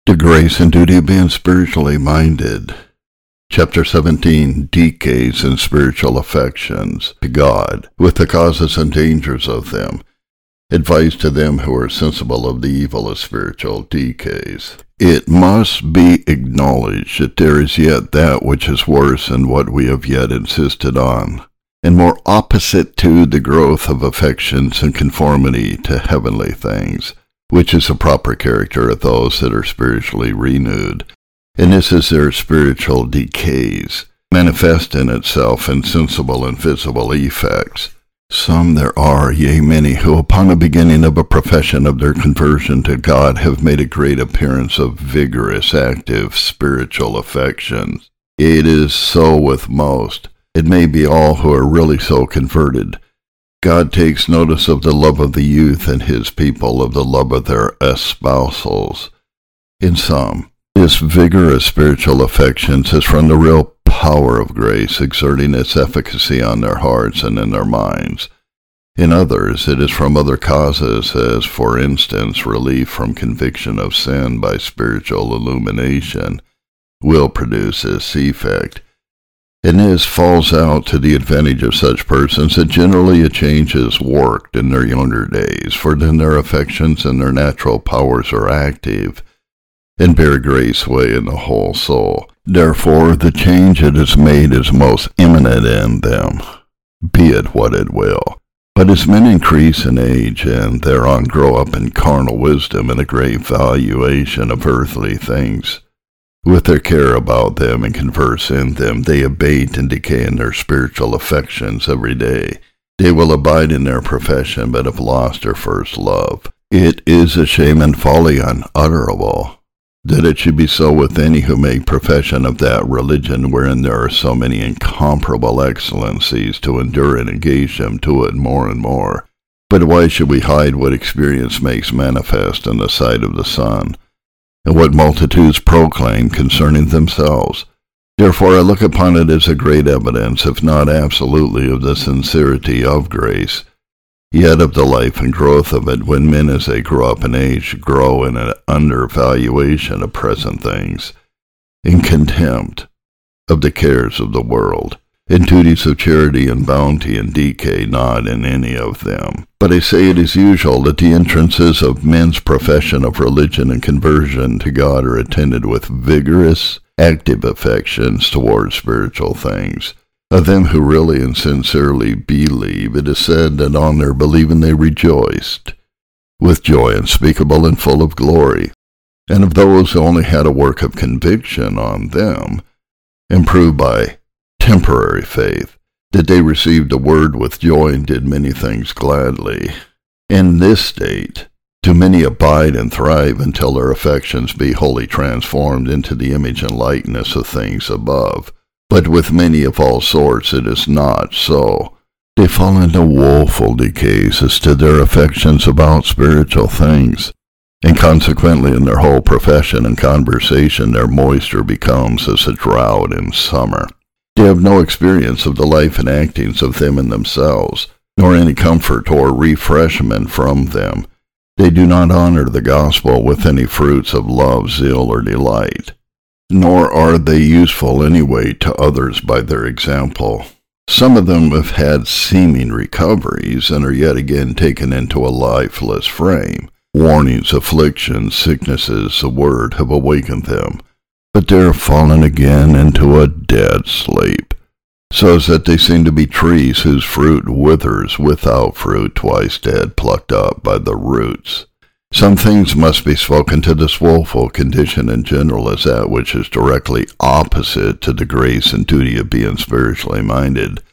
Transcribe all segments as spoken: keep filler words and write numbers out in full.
The Grace and Duty of Being Spiritually Minded. Chapter seventeen, Decays in Spiritual Affections to God, with the causes and dangers of them. Advice to them who are sensible of the evil of spiritual decays. It must be acknowledged that there is yet that which is worse than what we have yet insisted on, and more opposite to the growth of affections and conformity to heavenly things, which is the proper character of those that are spiritually renewed. And this is their spiritual decays, manifest in itself in sensible and visible effects. Some there are, yea, many, who upon the beginning of a profession of their conversion to God have made a great appearance of vigorous, active, spiritual affections. It is so with most. It may be all who are really so converted. God takes notice of the love of the youth and his people, of the love of their espousals. In some, this vigorous spiritual affections is from the real power of grace exerting its efficacy on their hearts and in their minds. In others, it is from other causes, as, for instance, relief from conviction of sin by spiritual illumination will produce this effect. And this falls out to the advantage of such persons that generally a change is worked in their younger days, for then their affections and their natural powers are active, and bear great sway in the whole soul. Therefore the change it is made is most eminent in them, be it what it will. But as men increase in age, and thereon grow up in carnal wisdom and a great valuation of earthly things, with their care about them and converse in them, they abate and decay in their spiritual affections every day. They will abide in their profession, but have lost their first love. It is a shame and folly unutterable, that it should be so with any who make profession of that religion wherein there are so many incomparable excellencies to endure and engage them to it more and more. But why should we hide what experience makes manifest in the sight of the sun, and what multitudes proclaim concerning themselves? Therefore I look upon it as a great evidence, if not absolutely of the sincerity of grace, yet of the life and growth of it, when men as they grow up in age grow in an undervaluation of present things, in contempt of the cares of the world, in duties of charity and bounty, and decay not in any of them. But I say it is usual that the entrances of men's profession of religion and conversion to God are attended with vigorous, active affections towards spiritual things. Of them who really and sincerely believe, it is said that on their believing they rejoiced, with joy unspeakable and full of glory. And of those who only had a work of conviction on them, improved by temporary faith, that they received the word with joy and did many things gladly. In this state do many abide and thrive until their affections be wholly transformed into the image and likeness of things above. But with many of all sorts it is not so. They fall into woeful decays as to their affections about spiritual things, and consequently in their whole profession and conversation their moisture becomes as a drought in summer. They have no experience of the life and actings of them in themselves, nor any comfort or refreshment from them. They do not honor the gospel with any fruits of love, zeal, or delight, nor are they useful any way to others by their example. Some of them have had seeming recoveries, and are yet again taken into a lifeless frame. Warnings, afflictions, sicknesses, the word have awakened them, but they are fallen again into a dead sleep, so as that they seem to be trees whose fruit withers without fruit, twice dead, plucked up by the roots. Some things must be spoken to this woeful condition in general as that which is directly opposite to the grace and duty of being spiritually minded,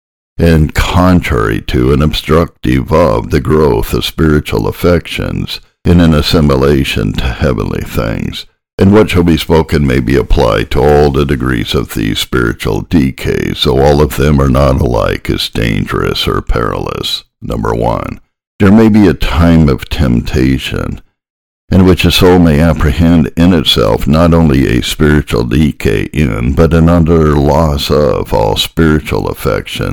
and contrary to and obstructive of the growth of spiritual affections in an assimilation to heavenly things. And what shall be spoken may be applied to all the degrees of these spiritual decays, so all of them are not alike as dangerous or perilous. Number one, there may be a time of temptation, in which a soul may apprehend in itself not only a spiritual decay in, but an utter loss of all spiritual affections,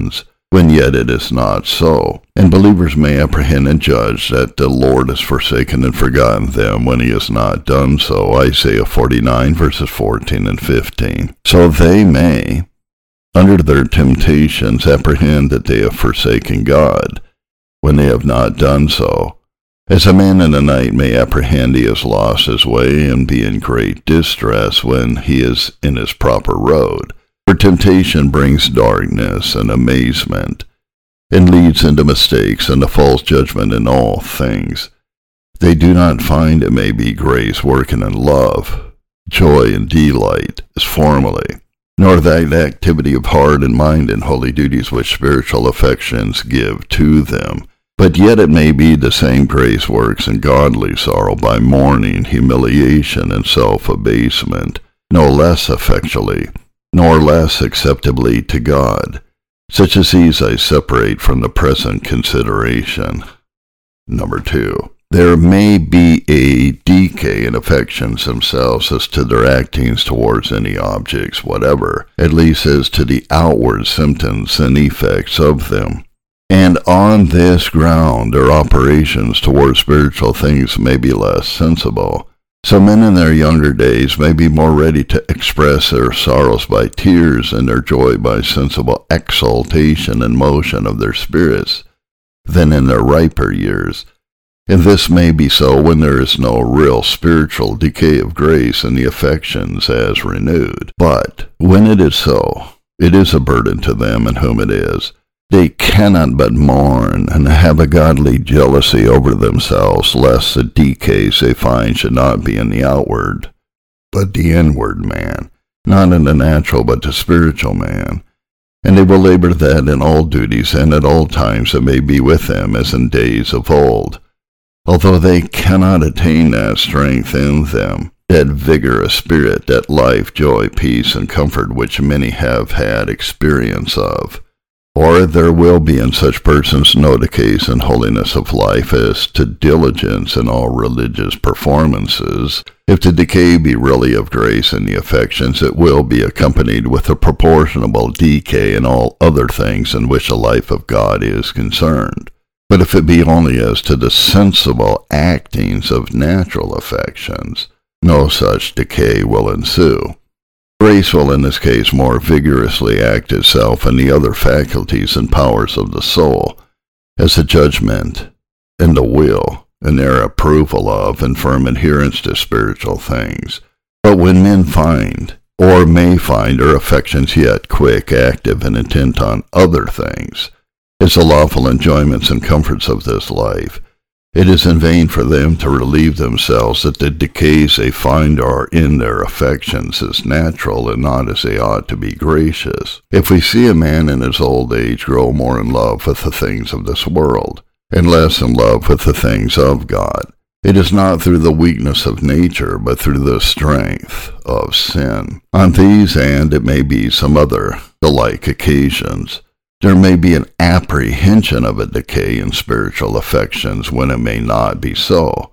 when yet it is not so. And believers may apprehend and judge that the Lord has forsaken and forgotten them when he has not done so. Isaiah forty-nine, verses fourteen and fifteen. So they may, under their temptations, apprehend that they have forsaken God when they have not done so. As a man in the night may apprehend he has lost his way and be in great distress when he is in his proper road. For temptation brings darkness and amazement, and leads into mistakes and a false judgment in all things. They do not find it may be grace working in love, joy, and delight as formerly, nor that activity of heart and mind and holy duties which spiritual affections give to them. But yet it may be the same grace works in godly sorrow by mourning, humiliation, and self-abasement, no less effectually, nor less acceptably to God. Such as these I separate from the present consideration. Number two, there may be a decay in affections themselves as to their actings towards any objects whatever, at least as to the outward symptoms and effects of them. And on this ground their operations towards spiritual things may be less sensible. So men in their younger days may be more ready to express their sorrows by tears and their joy by sensible exaltation and motion of their spirits than in their riper years. And this may be so when there is no real spiritual decay of grace in the affections as renewed. But when it is so, it is a burden to them in whom it is. They cannot but mourn and have a godly jealousy over themselves, lest the decays they find should not be in the outward, but the inward man, not in the natural, but the spiritual man. And they will labor that in all duties and at all times it may be with them as in days of old, although they cannot attain that strength in them, that vigorous spirit, that life, joy, peace, and comfort which many have had experience of. Or there will be in such persons no decays in holiness of life as to diligence in all religious performances. If the decay be really of grace in the affections, it will be accompanied with a proportionable decay in all other things in which the life of God is concerned. But if it be only as to the sensible actings of natural affections, no such decay will ensue. Grace will in this case more vigorously act itself in the other faculties and powers of the soul, as the judgment and the will, and their approval of and firm adherence to spiritual things. But when men find, or may find, their affections yet quick, active, and intent on other things, as the lawful enjoyments and comforts of this life, it is in vain for them to relieve themselves that the decays they find are in their affections as natural and not as they ought to be gracious. If we see a man in his old age grow more in love with the things of this world, and less in love with the things of God, it is not through the weakness of nature, but through the strength of sin. On these, and it may be some other, the like occasions, there may be an apprehension of a decay in spiritual affections when it may not be so,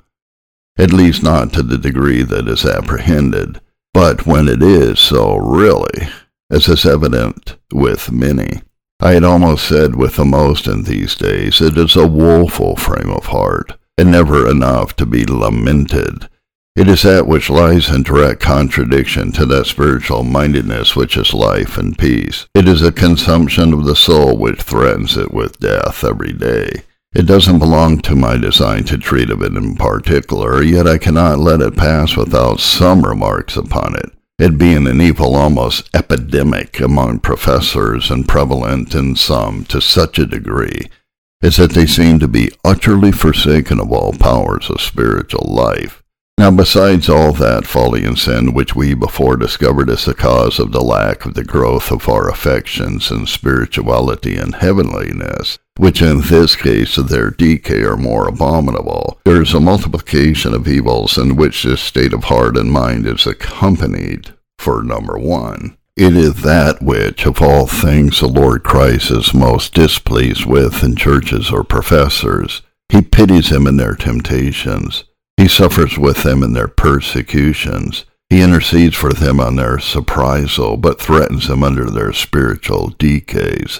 at least not to the degree that is apprehended, but when it is so really, as is evident with many. I had almost said with the most in these days, it is a woeful frame of heart, and never enough to be lamented. It is that which lies in direct contradiction to that spiritual mindedness which is life and peace. It is a consumption of the soul which threatens it with death every day. It doesn't belong to my design to treat of it in particular, yet I cannot let it pass without some remarks upon it, it being an evil almost epidemic among professors and prevalent in some to such a degree as that they seem to be utterly forsaken of all powers of spiritual life. Now, besides all that folly and sin which we before discovered as the cause of the lack of the growth of our affections and spirituality and heavenliness, which in this case of their decay are more abominable, there is a multiplication of evils in which this state of heart and mind is accompanied. For number one, it is that which of all things the Lord Christ is most displeased with in churches or professors. He pities them in their temptations. He suffers with them in their persecutions. He intercedes for them on their surprisal, but threatens them under their spiritual decays.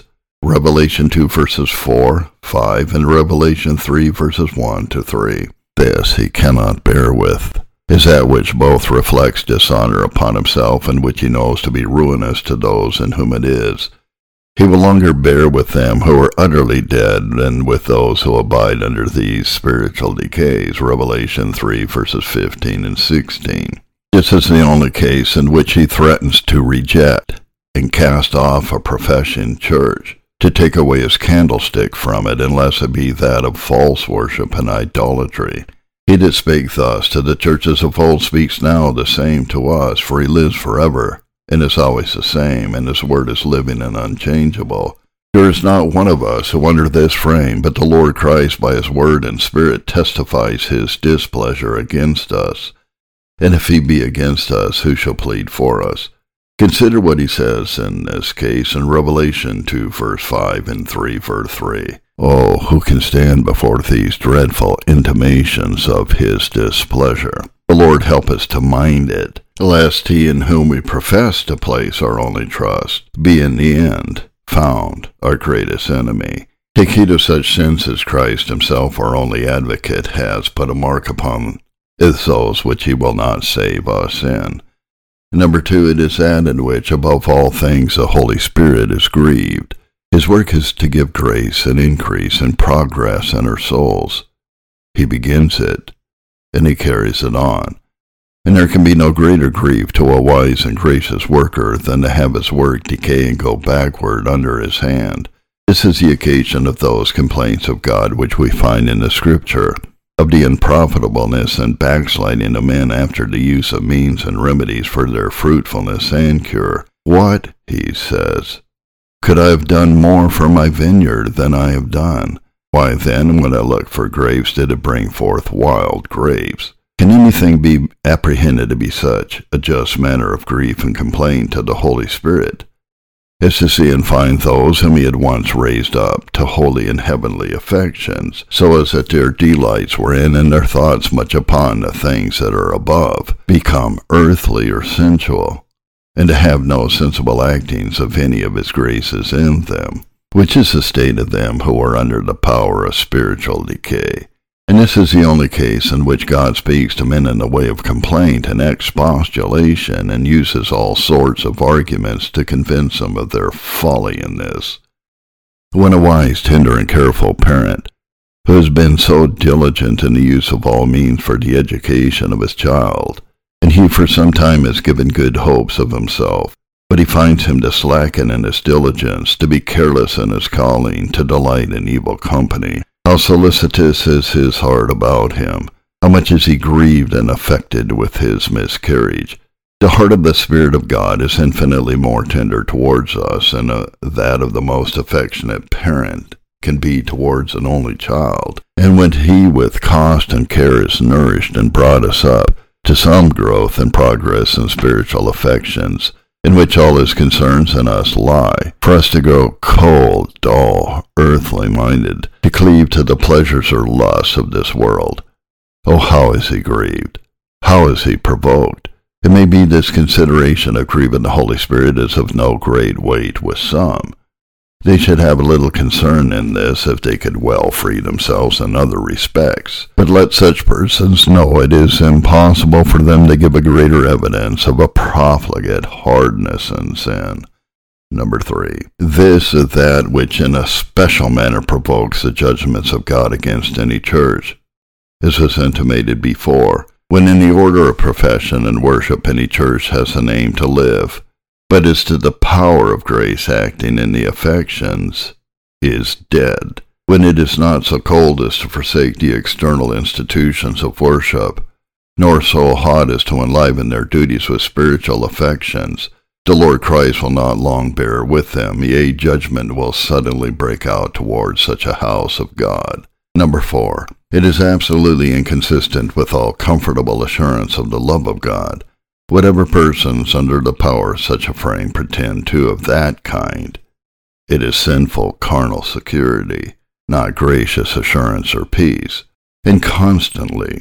Revelation two verses four, five, and Revelation three verses one to three. This he cannot bear with, is that which both reflects dishonor upon himself and which he knows to be ruinous to those in whom it is. He will longer bear with them who are utterly dead than with those who abide under these spiritual decays. Revelation three verses fifteen and sixteen. This is the only case in which he threatens to reject and cast off a professing church, to take away his candlestick from it, unless it be that of false worship and idolatry. He that spake thus to the churches of old speaks now the same to us, for he lives forever, and is always the same, and his word is living and unchangeable. There is not one of us who under this frame, but the Lord Christ by his word and Spirit testifies his displeasure against us. And if he be against us, who shall plead for us? Consider what he says in this case in Revelation two verse five and three verse three. Oh, who can stand before these dreadful intimations of his displeasure? The Lord help us to mind it, lest he in whom we profess to place our only trust be in the end found our greatest enemy. Take heed of such sins as Christ himself, our only advocate, has put a mark upon as those which he will not save us in. Number two, it is that in which above all things the Holy Spirit is grieved. His work is to give grace and increase and progress in our souls. He begins it, and he carries it on. And there can be no greater grief to a wise and gracious worker than to have his work decay and go backward under his hand. This is the occasion of those complaints of God which we find in the Scripture, of the unprofitableness and backsliding of men after the use of means and remedies for their fruitfulness and cure. What, he says, could I have done more for my vineyard than I have done? Why then, when I looked for grapes, did it bring forth wild grapes? Can anything be apprehended to be such a just manner of grief and complaint to the Holy Spirit, as to see and find those whom he had once raised up to holy and heavenly affections, so as that their delights were in and their thoughts much upon the things that are above, become earthly or sensual, and to have no sensible actings of any of his graces in them, which is the state of them who are under the power of spiritual decay. And this is the only case in which God speaks to men in the way of complaint and expostulation, and uses all sorts of arguments to convince them of their folly in this. When a wise, tender, and careful parent, who has been so diligent in the use of all means for the education of his child, and he for some time has given good hopes of himself, but he finds him to slacken in his diligence, to be careless in his calling, to delight in evil company, how solicitous is his heart about him, how much is he grieved and affected with his miscarriage. The heart of the Spirit of God is infinitely more tender towards us than uh, that of the most affectionate parent can be towards an only child. And when he with cost and care has nourished and brought us up to some growth and progress in spiritual affections, in which all his concerns in us lie, for us to grow cold, dull, earthly-minded, to cleave to the pleasures or lusts of this world. Oh, how is he grieved? How is he provoked? It may be this consideration of grieving the Holy Spirit is of no great weight with some. They should have little concern in this if they could well free themselves in other respects. But let such persons know it is impossible for them to give a greater evidence of a profligate hardness in sin. Number three, this is that which in a special manner provokes the judgments of God against any church, as was intimated before, when in the order of profession and worship any church has a name to live, but as to the power of grace acting in the affections, is dead, when it is not so cold as to forsake the external institutions of worship, nor so hot as to enliven their duties with spiritual affections. The Lord Christ will not long bear with them, yea, judgment will suddenly break out towards such a house of God. Number four, it is absolutely inconsistent with all comfortable assurance of the love of God, whatever persons under the power of such a frame pretend to of that kind. It is sinful carnal security, not gracious assurance or peace. And constantly,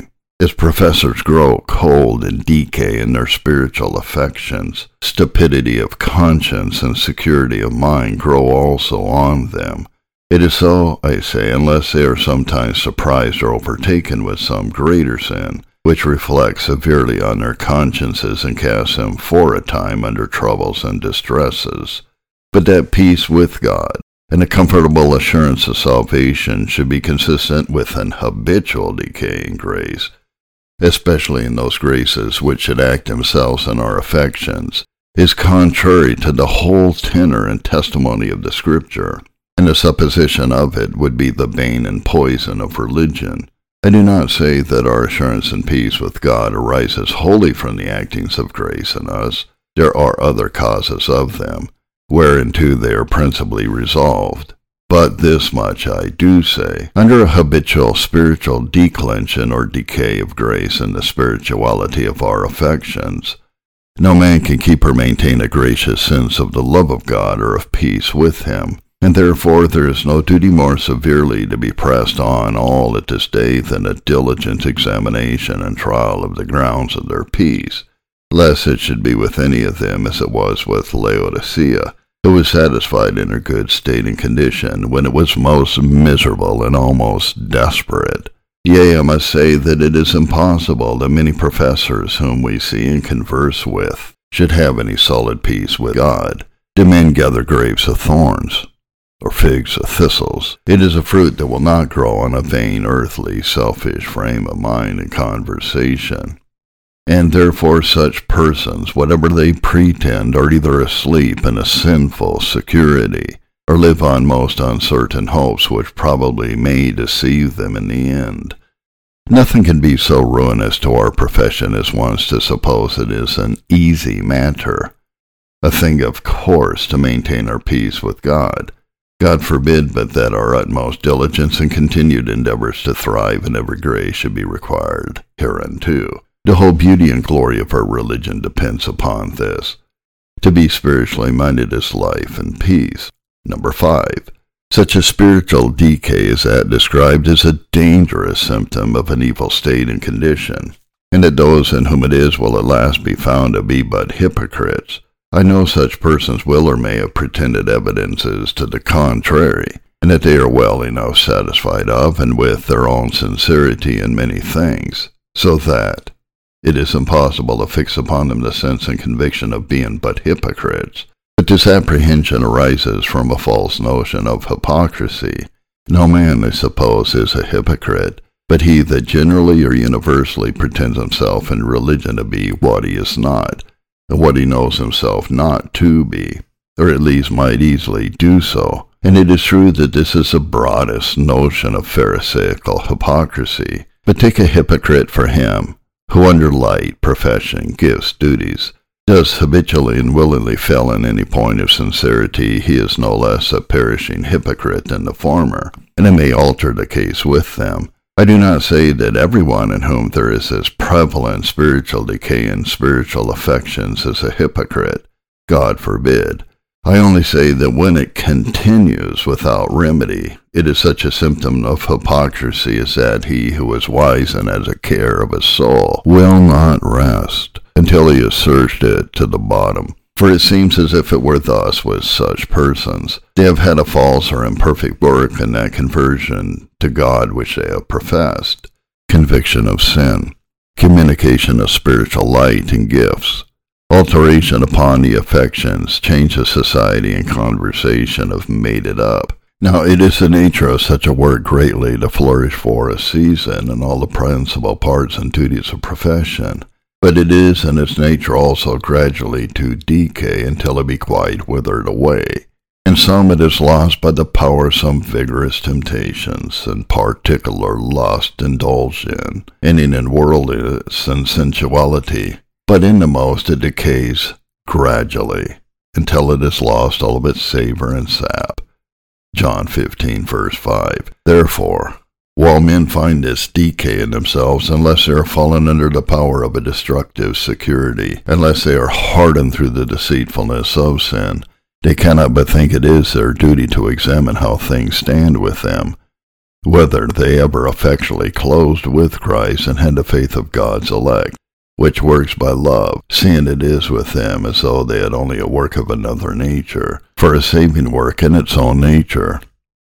As professors grow cold and decay in their spiritual affections, stupidity of conscience and security of mind grow also on them. It is so, I say, unless they are sometimes surprised or overtaken with some greater sin, which reflects severely on their consciences and casts them for a time under troubles and distresses. But that peace with God and a comfortable assurance of salvation should be consistent with an habitual decay in grace, especially in those graces which should act themselves in our affections, is contrary to the whole tenor and testimony of the Scripture, and the supposition of it would be the bane and poison of religion. I do not say that our assurance and peace with God arises wholly from the actings of grace in us. There are other causes of them, whereunto they are principally resolved. But this much I do say, under a habitual spiritual declension or decay of grace in the spirituality of our affections, no man can keep or maintain a gracious sense of the love of God or of peace with him, and therefore there is no duty more severely to be pressed on all at this day than a diligent examination and trial of the grounds of their peace, lest it should be with any of them as it was with Laodicea, who was satisfied in her good state and condition when it was most miserable and almost desperate. Yea, I must say that it is impossible that many professors whom we see and converse with should have any solid peace with God. Do men gather grapes of thorns, or figs of thistles? It is a fruit that will not grow on a vain, earthly, selfish frame of mind and conversation. And therefore such persons, whatever they pretend, are either asleep in a sinful security, or live on most uncertain hopes which probably may deceive them in the end. Nothing can be so ruinous to our profession as once to suppose it is an easy matter, a thing of course, to maintain our peace with God. God forbid but that our utmost diligence and continued endeavors to thrive in every grace should be required hereunto. The whole beauty and glory of our religion depends upon this. To be spiritually minded is life and peace. Number five. Such a spiritual decay as that described is a dangerous symptom of an evil state and condition, and that those in whom it is will at last be found to be but hypocrites. I know such persons will or may have pretended evidences to the contrary, and that they are well enough satisfied of and with their own sincerity in many things, so that it is impossible to fix upon them the sense and conviction of being but hypocrites. But this apprehension arises from a false notion of hypocrisy. No man, I suppose, is a hypocrite, but he that generally or universally pretends himself in religion to be what he is not, and what he knows himself not to be, or at least might easily do so. And it is true that this is the broadest notion of pharisaical hypocrisy. But take a hypocrite for him, who under light, profession, gifts, duties, does habitually and willingly fail in any point of sincerity, he is no less a perishing hypocrite than the former, and it may alter the case with them. I do not say that everyone in whom there is this prevalent spiritual decay in spiritual affections is a hypocrite. God forbid. I only say that when it continues without remedy, it is such a symptom of hypocrisy as that he who is wise and has a care of his soul will not rest until he has searched it to the bottom. For it seems as if it were thus with such persons. They have had a false or imperfect work in that conversion to God which they have professed, conviction of sin, communication of spiritual light and gifts, alteration upon the affections, change of society and conversation have made it up. Now it is the nature of such a work greatly to flourish for a season in all the principal parts and duties of profession, but it is in its nature also gradually to decay until it be quite withered away. In some it is lost by the power of some vigorous temptations and particular lust indulged in, ending in worldliness and sensuality. But in the most it decays gradually, until it has lost all of its savor and sap. John fifteen, verse five. Therefore, while men find this decay in themselves, unless they are fallen under the power of a destructive security, unless they are hardened through the deceitfulness of sin, they cannot but think it is their duty to examine how things stand with them, whether they ever effectually closed with Christ and had the faith of God's elect, which works by love, seeing it is with them as though they had only a work of another nature, for a saving work in its own nature,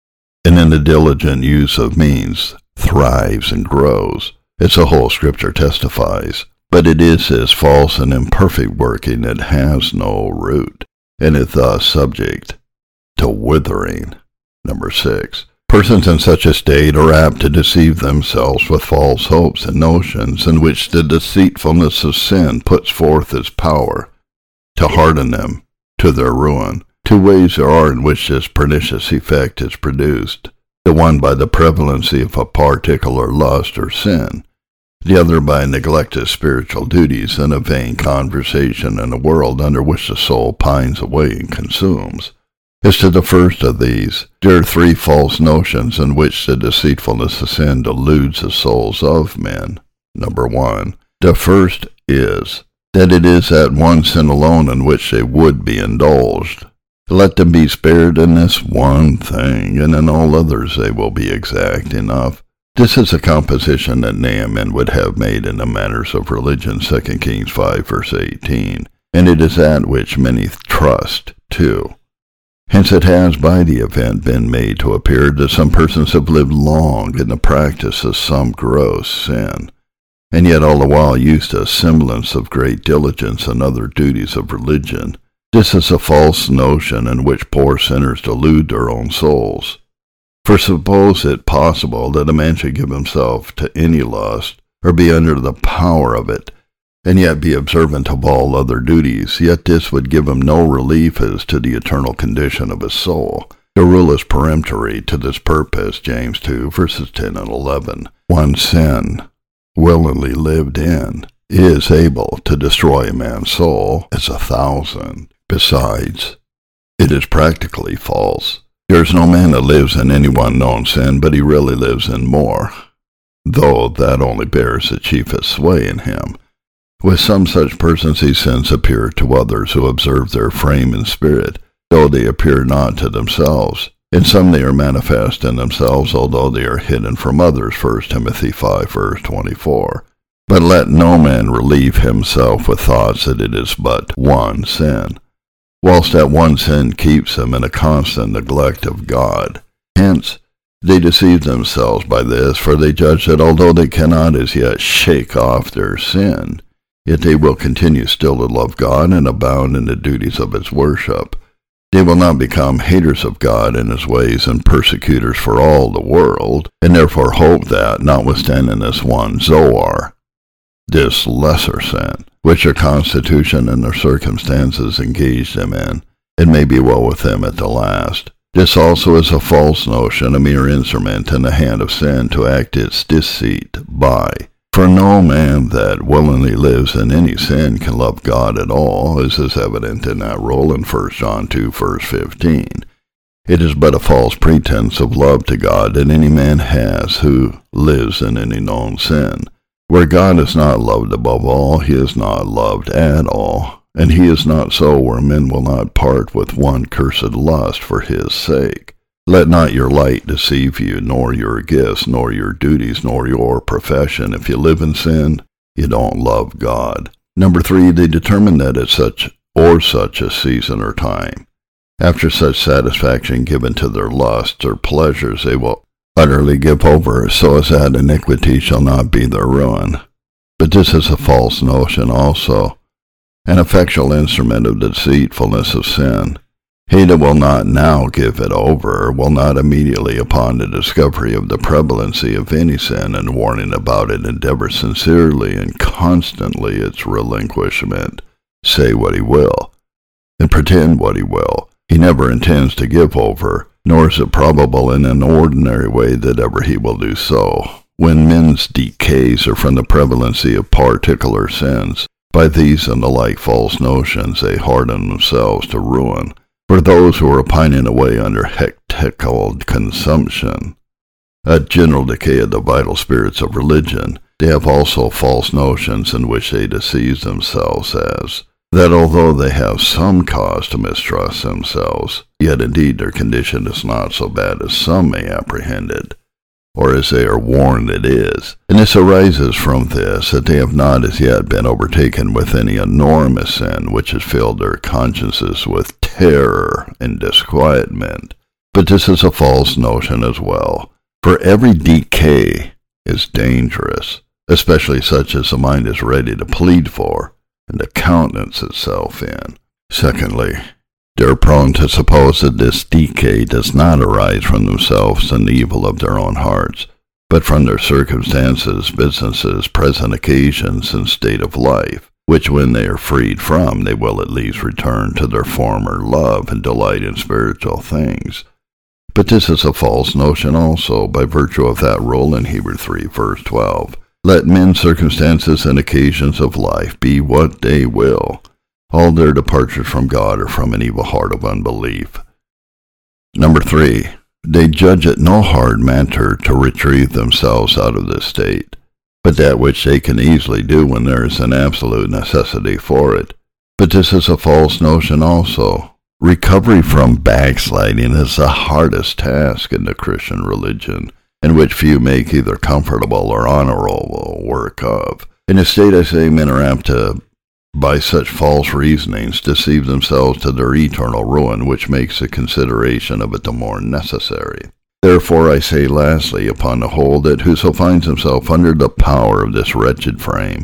and in the diligent use of means thrives and grows, as the whole Scripture testifies. But it is this false and imperfect working that has no root, and is thus subject to withering. Number six. Persons in such a state are apt to deceive themselves with false hopes and notions, in which the deceitfulness of sin puts forth its power to harden them to their ruin. Two ways there are in which this pernicious effect is produced, the one by the prevalency of a particular lust or sin, the other by neglect of spiritual duties and a vain conversation in a world under which the soul pines away and consumes. As to the first of these, there are three false notions in which the deceitfulness of sin deludes the souls of men. Number one, the first is that it is that one sin alone in which they would be indulged. Let them be spared in this one thing, and in all others they will be exact enough. This is a composition that Naaman would have made in the matters of religion, Second Kings five, verse eighteen, and it is that which many trust, too. Hence it has by the event been made to appear that some persons have lived long in the practice of some gross sin, and yet all the while used a semblance of great diligence and other duties of religion. This is a false notion in which poor sinners delude their own souls. For suppose it possible that a man should give himself to any lust, or be under the power of it, and yet be observant of all other duties, yet this would give him no relief as to the eternal condition of his soul. The rule is peremptory to this purpose, James two, verses ten and eleven. One sin, willingly lived in, is able to destroy a man's soul as a thousand. Besides, it is practically false. There is no man that lives in any one known sin, but he really lives in more, though that only bears the chiefest sway in him. With some such persons these sins appear to others who observe their frame and spirit, though they appear not to themselves. In some they are manifest in themselves, although they are hidden from others, First Timothy five, verse twenty-four. But let no man relieve himself with thoughts that it is but one sin, whilst that one sin keeps him in a constant neglect of God. Hence, they deceive themselves by this, for they judge that although they cannot as yet shake off their sin, yet they will continue still to love God and abound in the duties of his worship. They will not become haters of God and his ways and persecutors for all the world, and therefore hope that, notwithstanding this one Zoar, this lesser sin, which their constitution and their circumstances engage them in, it may be well with them at the last. This also is a false notion, a mere instrument in the hand of sin to act its deceit by. For no man that willingly lives in any sin can love God at all, as is evident in that rule in First John two, verse fifteen. It is but a false pretense of love to God that any man has who lives in any known sin. Where God is not loved above all, he is not loved at all, and he is not so where men will not part with one cursed lust for his sake. Let not your light deceive you, nor your gifts, nor your duties, nor your profession. If you live in sin, you don't love God. Number three, they determine that at such or such a season or time, after such satisfaction given to their lusts or pleasures, they will utterly give over, so as that iniquity shall not be their ruin. But this is a false notion also, an effectual instrument of the deceitfulness of sin. He that will not now give it over will not immediately upon the discovery of the prevalency of any sin and warning about it endeavor sincerely and constantly its relinquishment. Say what he will, and pretend what he will. He never intends to give over, nor is it probable in an ordinary way that ever he will do so. When men's decays are from the prevalency of particular sins, by these and the like false notions they harden themselves to ruin. For those who are pining away under hectical consumption, a general decay of the vital spirits of religion, they have also false notions in which they deceive themselves as, that although they have some cause to mistrust themselves, yet indeed their condition is not so bad as some may apprehend it. or as they are warned it is. And this arises from this, that they have not as yet been overtaken with any enormous sin, which has filled their consciences with terror and disquietment. But this is a false notion as well, for every decay is dangerous, especially such as the mind is ready to plead for and to countenance itself in. Secondly, they are prone to suppose that this decay does not arise from themselves and the evil of their own hearts, but from their circumstances, businesses, present occasions, and state of life, which when they are freed from, they will at least return to their former love and delight in spiritual things. But this is a false notion also, by virtue of that rule in Hebrews three, verse twelve. Let men's circumstances and occasions of life be what they will. All their departures from God are from an evil heart of unbelief. Number three, they judge it no hard matter to retrieve themselves out of this state, but that which they can easily do when there is an absolute necessity for it. But this is a false notion also. Recovery from backsliding is the hardest task in the Christian religion, in which few make either comfortable or honorable work of. In a state, I say, men are apt to, by such false reasonings, deceive themselves to their eternal ruin, which makes the consideration of it the more necessary. Therefore, I say lastly, upon the whole, that whoso finds himself under the power of this wretched frame,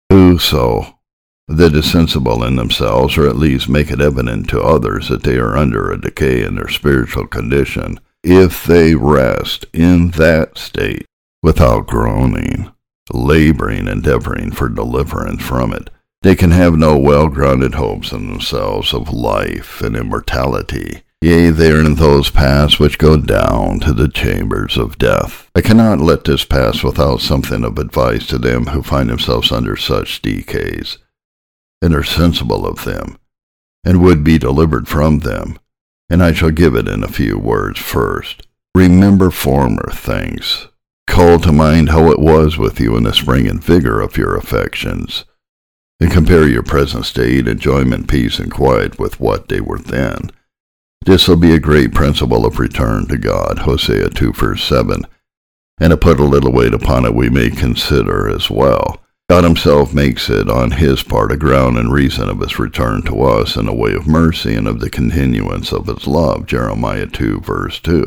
whoso that is sensible in themselves, or at least make it evident to others that they are under a decay in their spiritual condition, if they rest in that state without groaning, laboring, endeavoring for deliverance from it, they can have no well-grounded hopes in themselves of life and immortality. Yea, they are in those paths which go down to the chambers of death. I cannot let this pass without something of advice to them who find themselves under such decays, and are sensible of them, and would be delivered from them, and I shall give it in a few words. First, remember former things. Call to mind how it was with you in the spring and vigor of your affections, and compare your present state, enjoyment, peace, and quiet with what they were then. This will be a great principle of return to God, Hosea two, verse seven, and to put a little weight upon it we may consider as well. God himself makes it on his part a ground and reason of his return to us in a way of mercy and of the continuance of his love, Jeremiah two, verse two.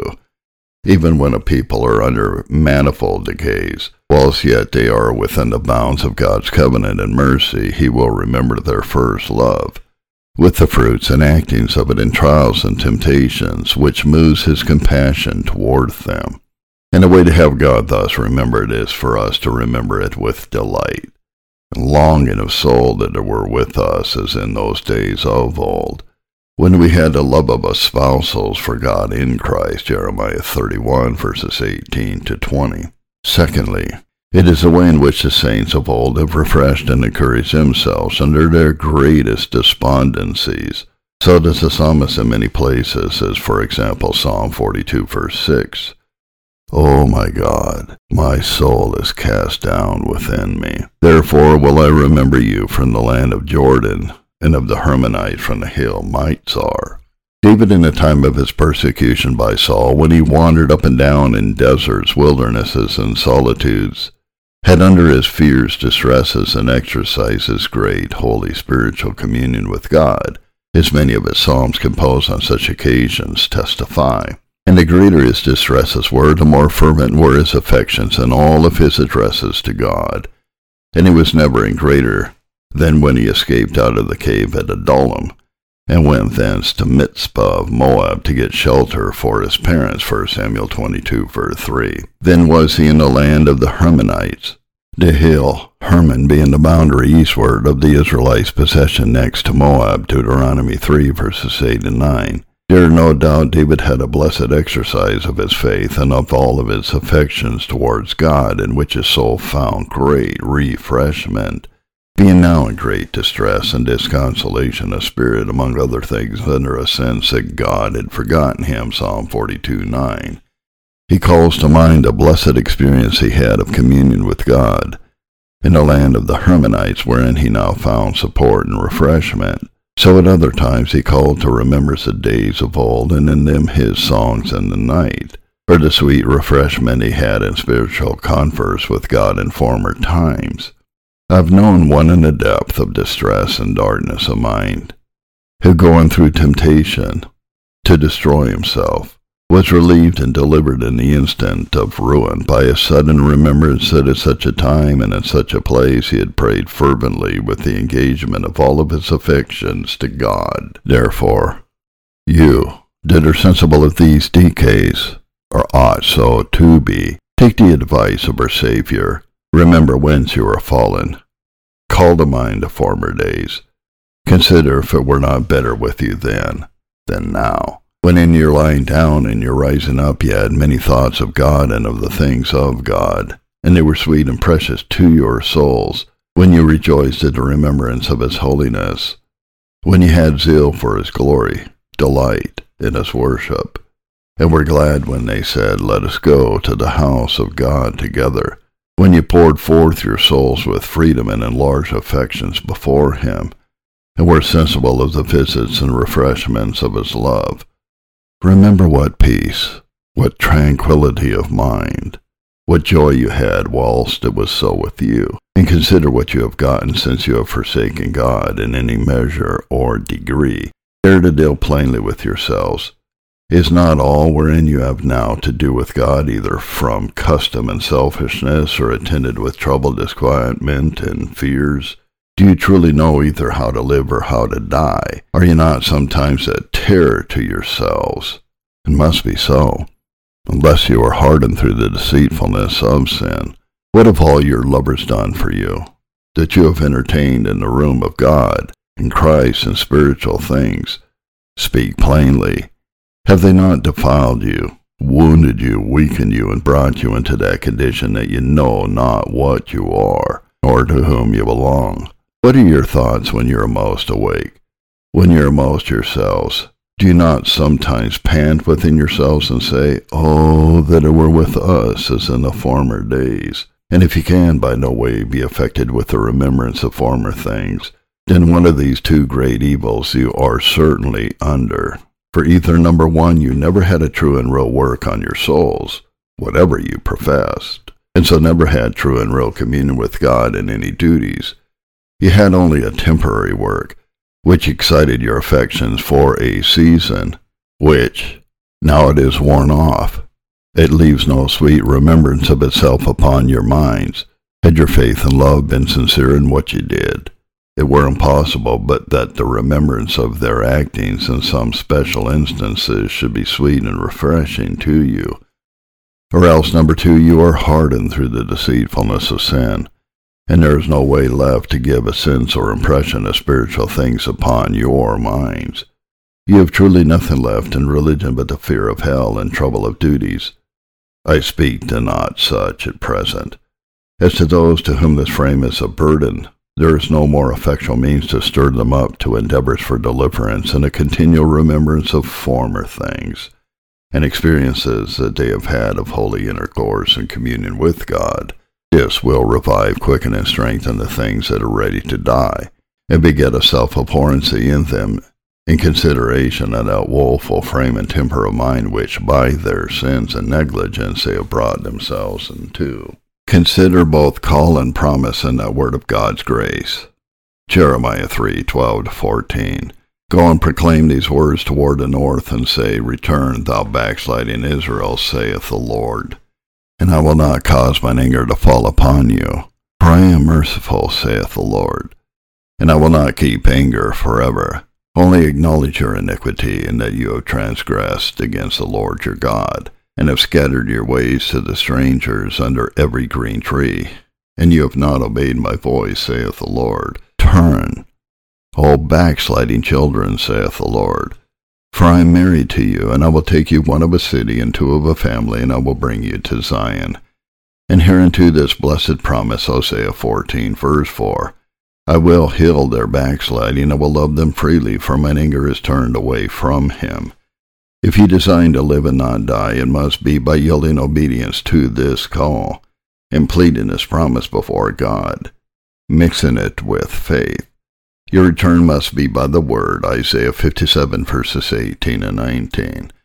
Even when a people are under manifold decays, whilst yet they are within the bounds of God's covenant and mercy, he will remember their first love, with the fruits and actings of it in trials and temptations, which moves his compassion toward them. And the way to have God thus remembered is for us to remember it with delight, and longing of soul that it were with us as in those days of old, when we had the love of espousals for God in Christ, Jeremiah thirty-one, verses eighteen to twenty. Secondly, it is the way in which the saints of old have refreshed and encouraged themselves under their greatest despondencies. So does the psalmist in many places, as for example Psalm forty-two, verse six. O my God, my soul is cast down within me. Therefore will I remember you from the land of Jordan, and of the Hermonites from the hill Mizar. David, in the time of his persecution by Saul, when he wandered up and down in deserts, wildernesses, and solitudes, had under his fears, distresses, and exercises great holy spiritual communion with God, as many of his psalms composed on such occasions testify. And the greater his distresses were, the more fervent were his affections in all of his addresses to God. And he was never in greater than when he escaped out of the cave at Adullam, and went thence to Mizpah of Moab to get shelter for his parents, First Samuel twenty-two, verse three. Then was he in the land of the Hermonites, the hill Hermon being the boundary eastward of the Israelites' possession next to Moab, Deuteronomy three, verses eight and nine. Here no doubt David had a blessed exercise of his faith and of all of his affections towards God, in which his soul found great refreshment, being now in great distress and disconsolation of spirit, among other things, under a sense that God had forgotten him, Psalm forty-two, nine. He calls to mind a blessed experience he had of communion with God in the land of the Hermonites, wherein he now found support and refreshment. So at other times he called to remembrance the days of old, and in them his songs in the night. for the sweet refreshment he had in spiritual converse with God in former times. I've known one in a depth of distress and darkness of mind, who going through temptation to destroy himself, was relieved and delivered in the instant of ruin by a sudden remembrance that at such a time and in such a place he had prayed fervently with the engagement of all of his affections to God. Therefore, you that are sensible of these decays, or ought so to be, take the advice of our Saviour. Remember whence you are fallen. Call to mind the former days. Consider if it were not better with you then than now. When in your lying down and your rising up you had many thoughts of God and of the things of God, and they were sweet and precious to your souls, when you rejoiced at the remembrance of his holiness, when you had zeal for his glory, delight in his worship, and were glad when they said, Let us go to the house of God together, when you poured forth your souls with freedom and enlarged affections before him, and were sensible of the visits and refreshments of his love. Remember what peace, what tranquillity of mind, what joy you had whilst it was so with you, and consider what you have gotten since you have forsaken God in any measure or degree. Dare to deal plainly with yourselves. Is not all wherein you have now to do with God either from custom and selfishness, or attended with trouble, disquietment, and fears? Do you truly know either how to live or how to die? Are you not sometimes a terror to yourselves? It must be so, unless you are hardened through the deceitfulness of sin. What have all your lovers done for you, that you have entertained in the room of God, in Christ and spiritual things? Speak plainly. Have they not defiled you, wounded you, weakened you, and brought you into that condition that you know not what you are, nor to whom you belong? What are your thoughts when you are most awake? When you are most yourselves? Do you not sometimes pant within yourselves and say, Oh, that it were with us as in the former days? And if you can by no way be affected with the remembrance of former things, then one of these two great evils you are certainly under. For either, number one, you never had a true and real work on your souls, whatever you professed, and so never had true and real communion with God in any duties. You had only a temporary work, which excited your affections for a season, which, now it is worn off, it leaves no sweet remembrance of itself upon your minds. Had your faith and love been sincere in what you did, it were impossible but that the remembrance of their actings in some special instances should be sweet and refreshing to you. Or else, number two, you are hardened through the deceitfulness of sin, and there is no way left to give a sense or impression of spiritual things upon your minds. You have truly nothing left in religion but the fear of hell and trouble of duties. I speak to not such at present. As to those to whom this frame is a burden, there is no more effectual means to stir them up to endeavors for deliverance than a continual remembrance of former things, and experiences that they have had of holy intercourse and communion with God. This will revive, quicken, and strengthen the things that are ready to die, and beget a self-abhorrency in them, in consideration of that woeful frame and temper of mind which by their sins and negligence they have brought themselves into. Consider both call and promise in that word of God's grace. Jeremiah three, twelve to fourteen. Go and proclaim these words toward the north, and say, Return, thou backsliding Israel, saith the Lord. And I will not cause mine anger to fall upon you, for I am merciful, saith the Lord. And I will not keep anger forever. Only acknowledge your iniquity, and that you have transgressed against the Lord your God, and have scattered your ways to the strangers under every green tree. And you have not obeyed my voice, saith the Lord. Turn, O backsliding children, saith the Lord. For I am married to you, and I will take you one of a city and two of a family, and I will bring you to Zion. And hereunto this blessed promise, Hosea fourteen, verse four, I will heal their backsliding, I will love them freely, for mine anger is turned away from him. If you design to live and not die, it must be by yielding obedience to this call, and pleading this promise before God, mixing it with faith. Your return must be by the word, Isaiah fifty-seven, verses eighteen and nineteen.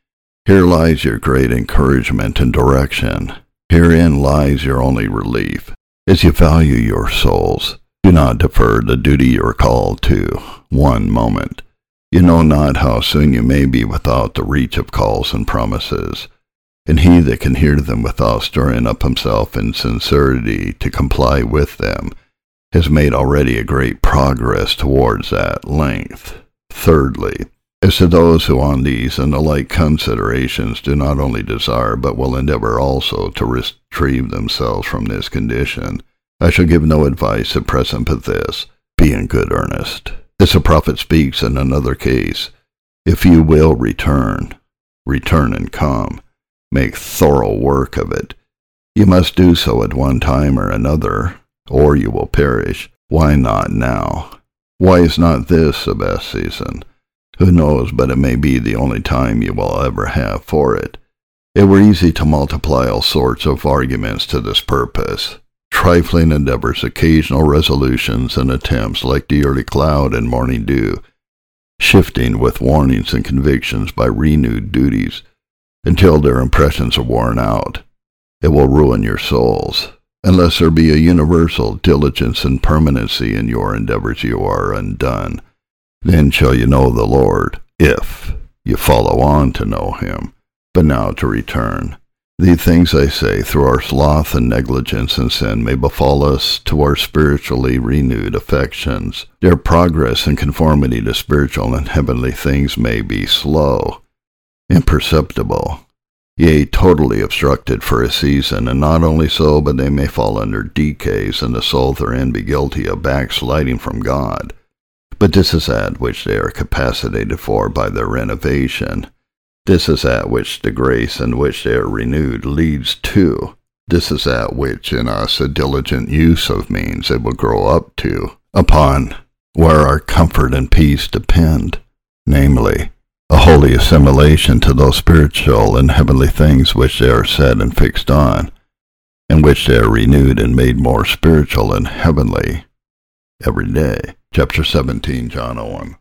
Here lies your great encouragement and direction. Herein lies your only relief. As you value your souls, do not defer the duty you are called to one moment. You know not how soon you may be without the reach of calls and promises, and he that can hear them without stirring up himself in sincerity to comply with them has made already a great progress towards that length. Thirdly, as to those who on these and the like considerations do not only desire but will endeavor also to retrieve themselves from this condition, I shall give no advice at present but this: be in good earnest. As the prophet speaks in another case, if you will return, return and come. Make thorough work of it. You must do so at one time or another, or you will perish. Why not now? Why is not this the best season? Who knows but it may be the only time you will ever have for it? It were easy to multiply all sorts of arguments to this purpose. Trifling endeavors, occasional resolutions and attempts like the early cloud and morning dew, shifting with warnings and convictions by renewed duties, until their impressions are worn out. It will ruin your souls. Unless there be a universal diligence and permanency in your endeavors, you are undone. Then shall you know the Lord, if you follow on to know him. But now to return. These things I say, through our sloth and negligence and sin, may befall us to our spiritually renewed affections. Their progress in conformity to spiritual and heavenly things may be slow, imperceptible, yea, totally obstructed for a season, and not only so, but they may fall under decays, and the soul therein be guilty of backsliding from God. But this is that which they are capacitated for by their renovation. This is that which the grace in which they are renewed leads to. This is that which in us a diligent use of means it will grow up to, upon where our comfort and peace depend, namely, a holy assimilation to those spiritual and heavenly things which they are set and fixed on, and which they are renewed and made more spiritual and heavenly every day. Chapter seventeen, John Owen.